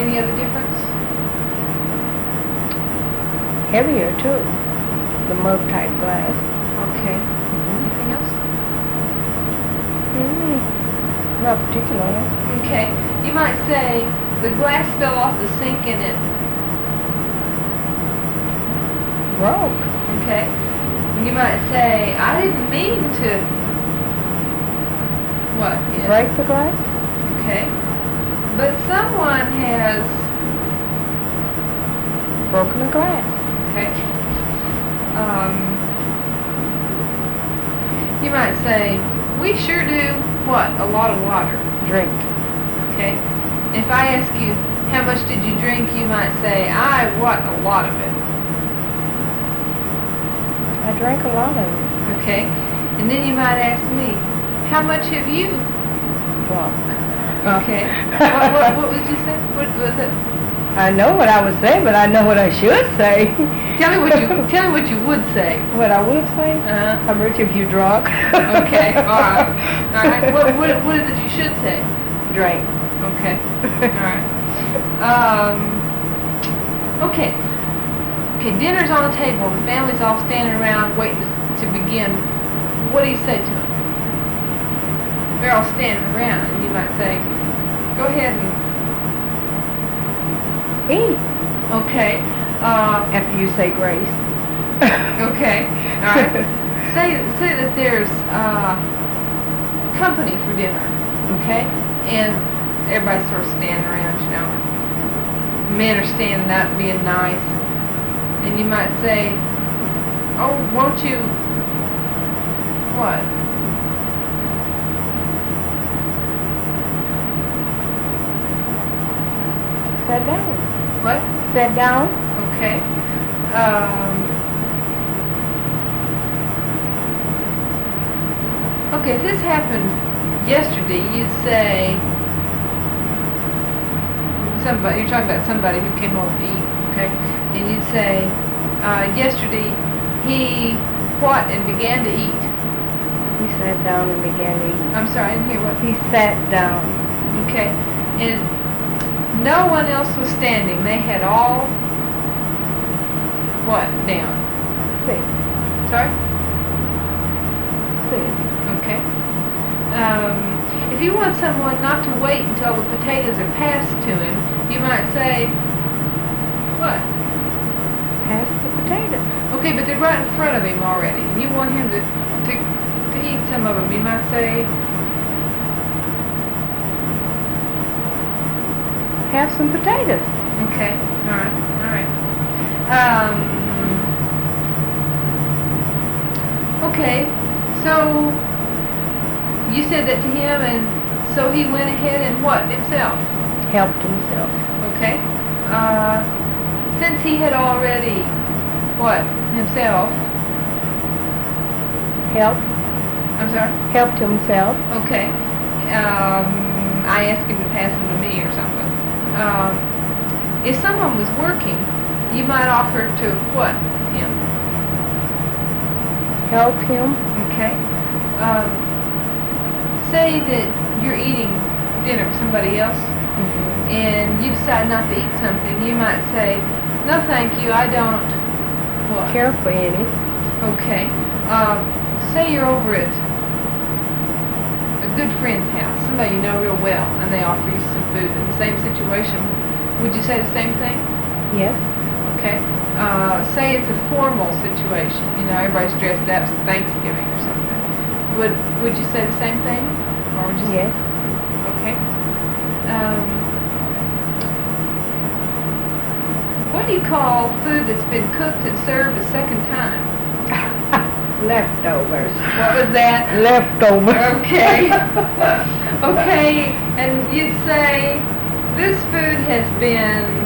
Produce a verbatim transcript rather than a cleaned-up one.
Any other difference? Heavier too. The mug type glass. Okay. Anything else? Mm, not particularly. Okay. You might say the glass fell off the sink and it Broke. Okay. You might say, I didn't mean to. What? Yeah. Break the glass? Okay. But someone has. Broken the glass. Okay. Um, you might say, we sure do what? A lot of water. Drink. Okay. If I ask you, how much did you drink? You might say, I what? A lot of it. I drank a lot of it. Okay. And then you might ask me, how much have you Drunk. Okay. what, what, what would you say? What was it? I know what I would say, but I know what I should say. Tell me what you tell me what you would say. What I would say? Uh-huh. How much have you drunk? Okay. All right. All right. What, what what is it you should say? Drank. Okay. All right. Um. Okay. Okay. Dinner's on the table. The family's all standing around waiting to, to begin. What do you say to them? They're all standing around, and you might say, "Go ahead and eat." Okay. Uh, After you say grace. okay. All right. say say that there's uh, company for dinner. Okay. And everybody's sort of standing around, you know. Men are standing up, being nice, and you might say, "Oh, won't you?" What? Sit down. What? Sit down. Okay. Um, okay, if this happened yesterday, you'd say somebody. You're talking about somebody who came over to eat. Okay, and you'd say uh, yesterday he what and began to eat. He sat down and began to eat. I'm sorry, I didn't hear what. He sat down. Okay, and no one else was standing. They had all what down? Sit. Sorry? Sit. Okay. Um, if you want someone not to wait until the potatoes are passed to him, you might say, what? Pass the potatoes. Okay, but they're right in front of him already. You want him to, to, to eat some of them. You might say, have some potatoes. okay, all right, all right. Um, okay, so you said that to him, and so he went ahead and what himself? Helped himself. Okay. Uh, since he had already what himself? Helped. I'm sorry. Helped himself. Okay. Um, I asked him to pass them to me or something. Um, if someone was working, you might offer to what him? Help him. Okay. Um, say that you're eating dinner with somebody else, Mm-hmm. and you decide not to eat something. You might say, "No, thank you. I don't." What? Care for any. Okay. Um, say you're over at a good friend's house, somebody you know real well, and they offer you some food in the same situation. Would you say the same thing? Yes. Okay. Uh, say it's a formal situation. You know, everybody's dressed up. It's Thanksgiving or something. Would Would you say the same thing, or would you? Yes. Okay. Um, what do you call food that's been cooked and served a second time? Leftovers. What was that? Leftovers. Okay. Okay, and you'd say, this food has been